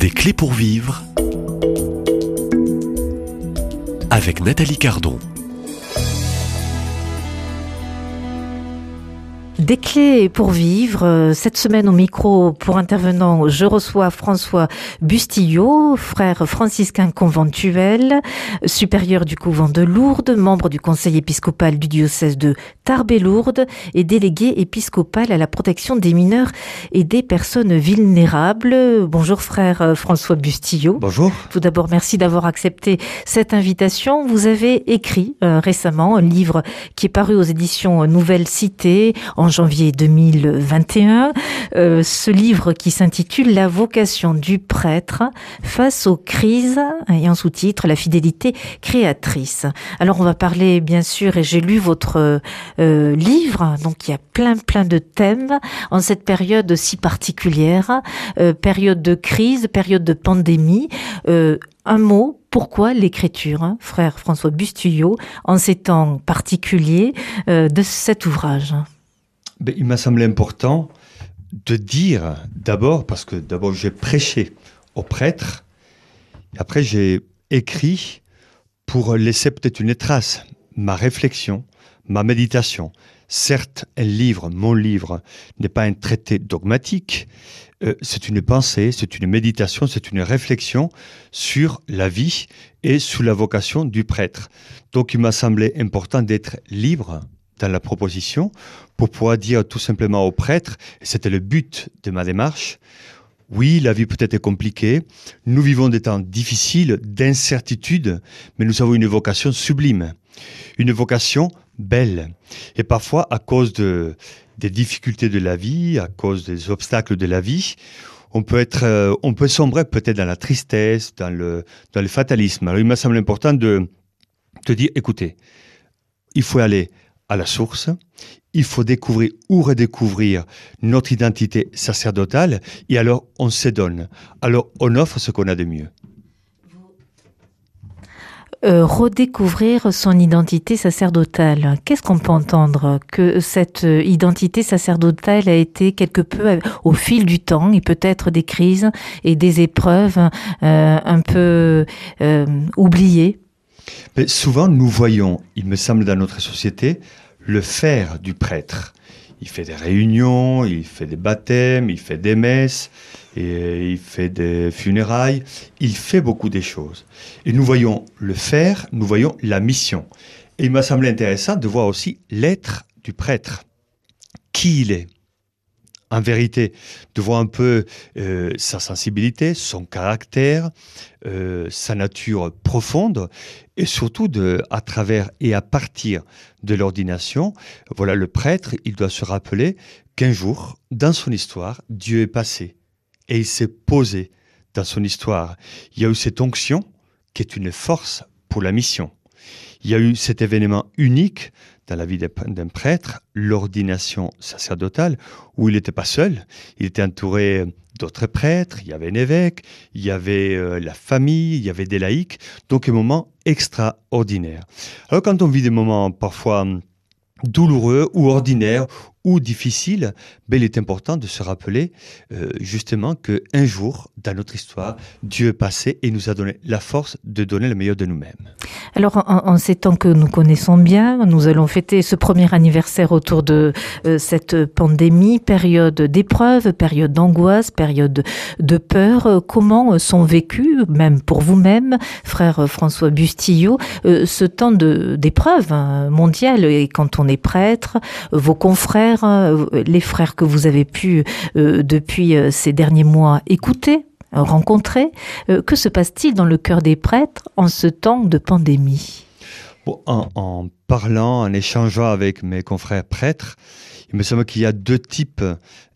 Des clés pour vivre avec Nathalie Cardon. Des clés pour vivre. Cette semaine au micro pour intervenant, je reçois François Bustillo, frère franciscain conventuel, supérieur du couvent de Lourdes, membre du conseil épiscopal du diocèse de Tarbes-Lourdes et délégué épiscopal à la protection des mineurs et des personnes vulnérables. Bonjour frère François Bustillo. Bonjour. Tout d'abord, merci d'avoir accepté cette invitation. Vous avez écrit récemment un livre qui est paru aux éditions Nouvelle Cité en janvier 2021, ce livre qui s'intitule « La vocation du prêtre face aux crises » et en sous-titre « La fidélité créatrice ». Alors on va parler bien sûr, et j'ai lu votre livre, donc il y a plein de thèmes en cette période si particulière, période de crise, période de pandémie. Un mot, pourquoi l'écriture, frère François Bustillo, en ces temps particuliers de cet ouvrage? Il m'a semblé important de dire d'abord, parce que d'abord j'ai prêché aux prêtres, et après j'ai écrit pour laisser peut-être une trace, ma réflexion, ma méditation. Certes, mon livre n'est pas un traité dogmatique, c'est une pensée, c'est une méditation, c'est une réflexion sur la vie et sur la vocation du prêtre. Donc il m'a semblé important d'être libre dans la proposition pour pouvoir dire tout simplement aux prêtres, et c'était le but de ma démarche, oui, la vie peut-être est compliquée, nous vivons des temps difficiles, d'incertitude, mais nous avons une vocation sublime, une vocation belle. Et parfois, à cause des difficultés de la vie, à cause des obstacles de la vie, on peut sombrer peut-être dans la tristesse, dans le fatalisme. Alors il m'a semblé important de dire, écoutez, il faut aller à la source, il faut découvrir ou redécouvrir notre identité sacerdotale, et alors on se donne. Alors on offre ce qu'on a de mieux. Redécouvrir son identité sacerdotale. Qu'est-ce qu'on peut entendre? Que cette identité sacerdotale a été quelque peu au fil du temps et peut-être des crises et des épreuves un peu oubliées? Mais souvent, nous voyons, il me semble, dans notre société, le faire du prêtre. Il fait des réunions, il fait des baptêmes, il fait des messes, et il fait des funérailles. Il fait beaucoup de choses. Et nous voyons le faire, nous voyons la mission. Et il m'a semblé intéressant de voir aussi l'être du prêtre. Qui il est. En vérité, de voir un peu sa sensibilité, son caractère, sa nature profonde, et surtout à travers et à partir de l'ordination, voilà, le prêtre, il doit se rappeler qu'un jour, dans son histoire, Dieu est passé et il s'est posé dans son histoire. Il y a eu cette onction qui est une force pour la mission. Il y a eu cet événement unique dans la vie d'un prêtre, l'ordination sacerdotale, où il n'était pas seul, il était entouré d'autres prêtres, il y avait un évêque, il y avait la famille, il y avait des laïcs, donc un moment extraordinaire. Alors quand on vit des moments parfois douloureux ou ordinaires ou difficiles, il est important de se rappeler justement qu'un jour, dans notre histoire, Dieu est passé et nous a donné la force de donner le meilleur de nous-mêmes. Alors, en ces temps que nous connaissons bien, nous allons fêter ce premier anniversaire autour de cette pandémie, période d'épreuve, période d'angoisse, période de peur. Comment sont vécus, même pour vous-même, frère François Bustillo, ce temps d'épreuve mondiale? Et quand on est prêtre, vos confrères, les frères que vous avez pu, depuis ces derniers mois, écouter, rencontrer, que se passe-t-il dans le cœur des prêtres en ce temps de pandémie? En parlant, en échangeant avec mes confrères prêtres, il me semble qu'il y a deux types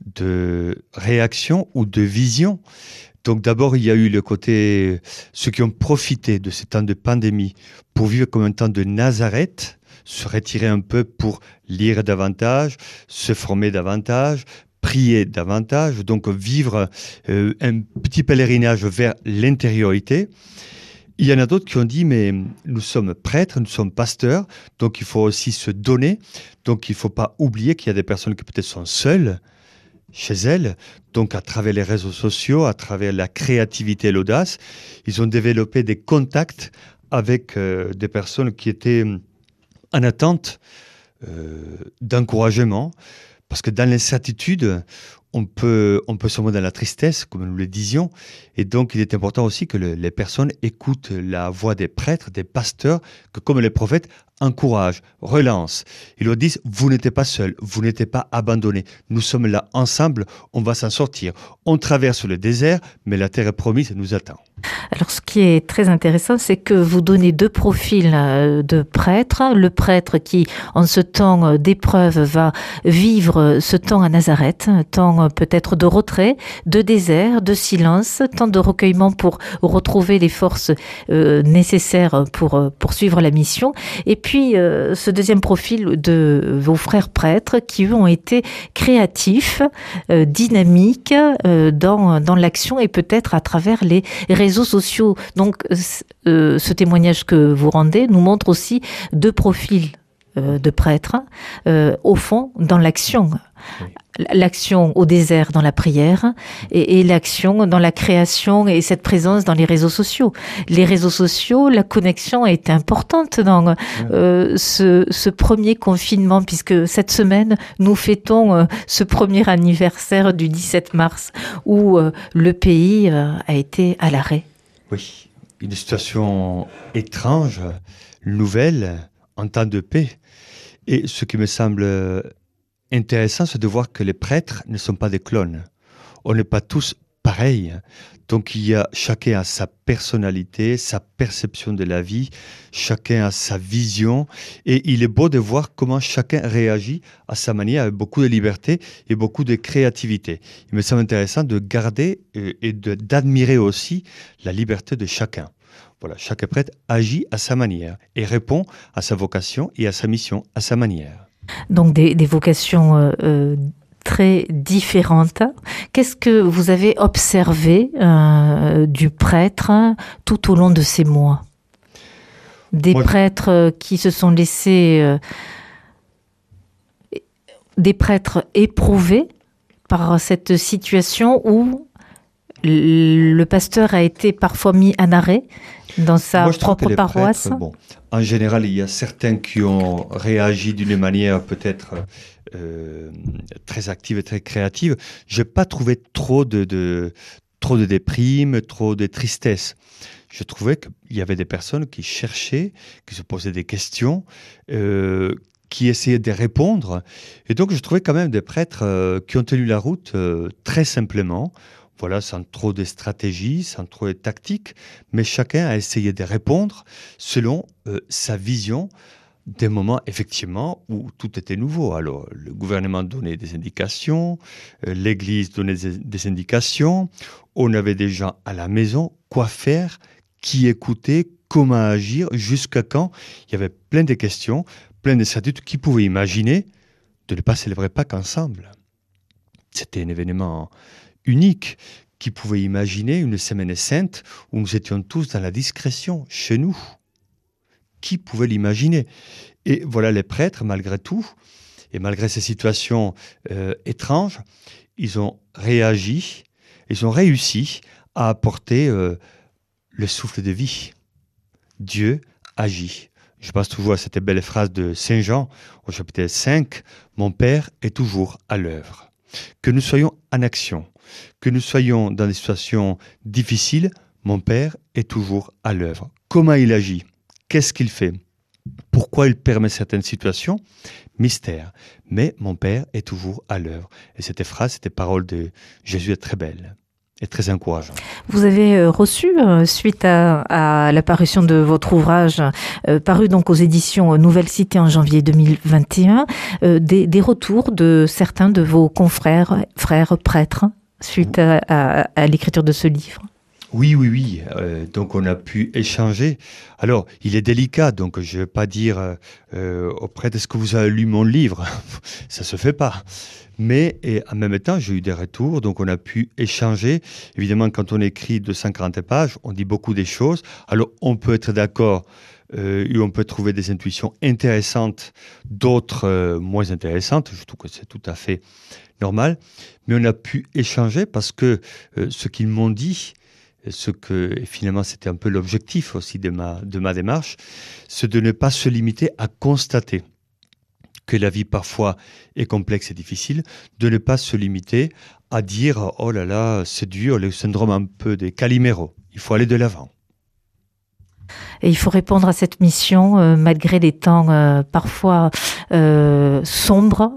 de réactions ou de visions. Donc d'abord, il y a eu le côté, ceux qui ont profité de ces temps de pandémie pour vivre comme un temps de Nazareth, se retirer un peu pour lire davantage, se former davantage, prier davantage, donc vivre un petit pèlerinage vers l'intériorité. Il y en a d'autres qui ont dit, mais nous sommes prêtres, nous sommes pasteurs, donc il faut aussi se donner, donc il ne faut pas oublier qu'il y a des personnes qui peut-être sont seules, chez elles. Donc à travers les réseaux sociaux, à travers la créativité et l'audace, ils ont développé des contacts avec des personnes qui étaient en attente d'encouragement. Parce que dans l'incertitude, on peut sommer dans la tristesse, comme nous le disions. Et donc, il est important aussi que les personnes écoutent la voix des prêtres, des pasteurs, que comme les prophètes, encouragent, relancent. Ils leur disent, vous n'êtes pas seuls, vous n'êtes pas abandonnés. Nous sommes là ensemble, on va s'en sortir. On traverse le désert, mais la terre promise nous attend. Alors, ce qui est très intéressant, c'est que vous donnez deux profils de prêtres. Le prêtre qui, en ce temps d'épreuve, va vivre ce temps à Nazareth, un temps peut-être de retrait, de désert, de silence, temps de recueillement pour retrouver les forces nécessaires pour poursuivre la mission. Et puis, ce deuxième profil de vos frères prêtres qui, eux, ont été créatifs, dynamiques dans l'action et peut-être à travers les réseaux sociaux. Donc, ce témoignage que vous rendez nous montre aussi deux profils de prêtres, au fond, dans l'action. Oui. L'action au désert dans la prière et l'action dans la création et cette présence dans les réseaux sociaux. Les réseaux sociaux, la connexion est importante dans ce premier confinement, puisque cette semaine, nous fêtons ce premier anniversaire du 17 mars où le pays a été à l'arrêt. Oui, une situation étrange, nouvelle, en temps de paix. Et ce qui me semble intéressant, c'est de voir que les prêtres ne sont pas des clones. On n'est pas tous pareils. Donc chacun a sa personnalité, sa perception de la vie, chacun a sa vision. Et il est beau de voir comment chacun réagit à sa manière, avec beaucoup de liberté et beaucoup de créativité. Il me semble intéressant de garder et d'admirer aussi la liberté de chacun. Voilà, chaque prêtre agit à sa manière et répond à sa vocation et à sa mission à sa manière. Donc des vocations très différentes. Qu'est-ce que vous avez observé du prêtre tout au long de ces mois ? Des prêtres qui se sont laissés... des prêtres éprouvés par cette situation où le pasteur a été parfois mis en arrêt dans sa propre paroisse. Prêtres, en général, il y a certains qui ont réagi d'une manière peut-être très active et très créative. Je n'ai pas trouvé trop de déprime, trop de tristesse. Je trouvais qu'il y avait des personnes qui cherchaient, qui se posaient des questions, qui essayaient de répondre. Et donc, je trouvais quand même des prêtres qui ont tenu la route très simplement. Voilà, sans trop de stratégie, sans trop de tactique, mais chacun a essayé de répondre selon sa vision des moments, effectivement, où tout était nouveau. Alors, le gouvernement donnait des indications, l'Église donnait des indications, on avait des gens à la maison, quoi faire, qui écouter, comment agir, jusqu'à quand. Il y avait plein de questions, plein d'incertitudes. Qui pouvait imaginer de ne pas célébrer Pâques ensemble ? C'était un événement unique. Qui pouvait imaginer une semaine sainte où nous étions tous dans la discrétion, chez nous ? Qui pouvait l'imaginer ? Et voilà, les prêtres, malgré tout, et malgré ces situations étranges, ils ont réagi, ils ont réussi à apporter le souffle de vie. Dieu agit. Je pense toujours à cette belle phrase de Saint Jean, au chapitre 5, « Mon Père est toujours à l'œuvre ». Que nous soyons en action, que nous soyons dans des situations difficiles, mon Père est toujours à l'œuvre. Comment il agit ? Qu'est-ce qu'il fait ? Pourquoi il permet certaines situations ? Mystère. Mais mon Père est toujours à l'œuvre. Et cette phrase, cette parole de Jésus est très belle et très encourageante. Vous avez reçu, suite à l'apparition de votre ouvrage, paru donc aux éditions Nouvelle Cité en janvier 2021, des retours de certains de vos confrères, frères prêtres, suite à l'écriture de ce livre ? Oui. Donc on a pu échanger. Alors, il est délicat, donc je ne vais pas dire au prêtre, est-ce que vous avez lu mon livre? Ça ne se fait pas. Mais en même temps, j'ai eu des retours, donc on a pu échanger. Évidemment, quand on écrit 240 pages, on dit beaucoup des choses. Alors, on peut être d'accord et on peut trouver des intuitions intéressantes, d'autres moins intéressantes. Je trouve que c'est tout à fait normal. Mais on a pu échanger parce que ce qu'ils m'ont dit, et finalement c'était un peu l'objectif aussi de ma démarche, c'est de ne pas se limiter à constater que la vie parfois est complexe et difficile, de ne pas se limiter à dire « Oh là là, c'est dur, le syndrome un peu des Calimero, il faut aller de l'avant ». Et il faut répondre à cette mission malgré les temps parfois sombres,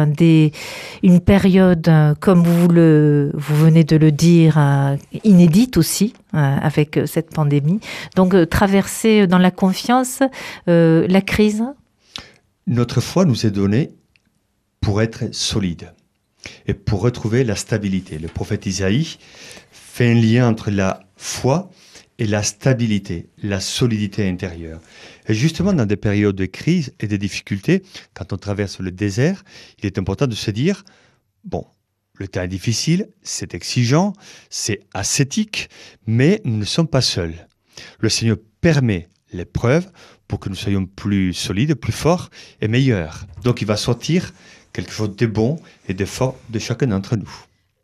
une période, comme vous venez de le dire, inédite aussi, avec cette pandémie. Donc traverser dans la confiance la crise. Notre foi nous est donnée pour être solide et pour retrouver la stabilité. Le prophète Isaïe fait un lien entre la foi et la stabilité, la solidité intérieure. Et justement, dans des périodes de crise et de difficultés, quand on traverse le désert, il est important de se dire, bon, le temps est difficile, c'est exigeant, c'est ascétique, mais nous ne sommes pas seuls. Le Seigneur permet l'épreuve pour que nous soyons plus solides, plus forts et meilleurs. Donc il va sortir quelque chose de bon et de fort de chacun d'entre nous.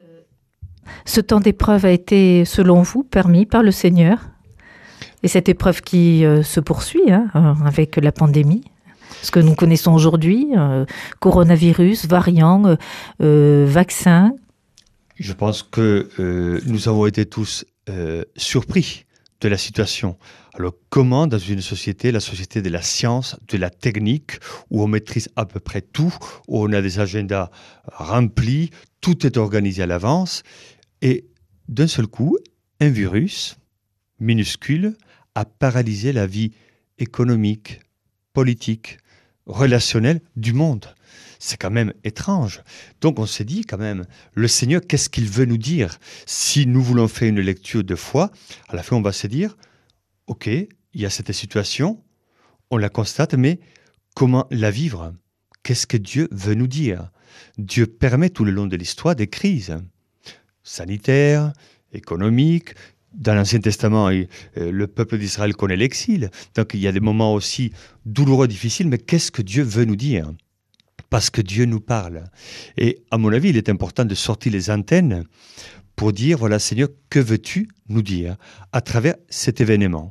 Ce temps d'épreuve a été, selon vous, permis par le Seigneur? Et cette épreuve qui se poursuit avec la pandémie, ce que nous connaissons aujourd'hui, coronavirus, variants, vaccins. Je pense que nous avons été tous surpris de la situation. Alors comment, dans une société, la société de la science, de la technique, où on maîtrise à peu près tout, où on a des agendas remplis, tout est organisé à l'avance, et d'un seul coup, un virus minuscule a paralysé la vie économique, politique, relationnelle du monde. C'est quand même étrange. Donc on s'est dit quand même, le Seigneur, qu'est-ce qu'il veut nous dire? Si nous voulons faire une lecture de foi, à la fin on va se dire, ok, il y a cette situation, on la constate, mais comment la vivre? Qu'est-ce que Dieu veut nous dire? Dieu permet tout le long de l'histoire des crises sanitaires, économiques. Dans l'Ancien Testament, le peuple d'Israël connaît l'exil. Donc il y a des moments aussi douloureux, difficiles, mais qu'est-ce que Dieu veut nous dire? Parce que Dieu nous parle. Et à mon avis, il est important de sortir les antennes pour dire, voilà Seigneur, que veux-tu nous dire à travers cet événement?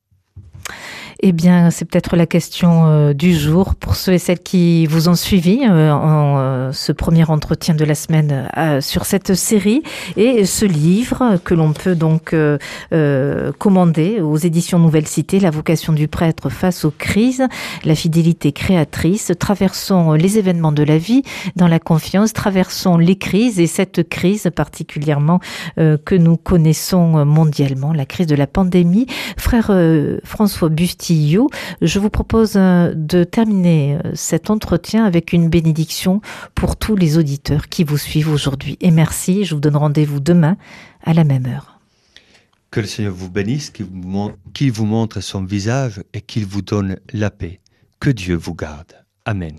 Eh bien, c'est peut-être la question du jour pour ceux et celles qui vous ont suivi en ce premier entretien de la semaine sur cette série et ce livre que l'on peut donc commander aux éditions Nouvelle Cité, La vocation du prêtre face aux crises, la fidélité créatrice. Traversons les événements de la vie dans la confiance, traversons les crises et cette crise particulièrement que nous connaissons mondialement, la crise de la pandémie. Frère François Bustillo, je vous propose de terminer cet entretien avec une bénédiction pour tous les auditeurs qui vous suivent aujourd'hui. Et merci, je vous donne rendez-vous demain à la même heure. Que le Seigneur vous bénisse, qu'il vous montre son visage et qu'il vous donne la paix. Que Dieu vous garde. Amen.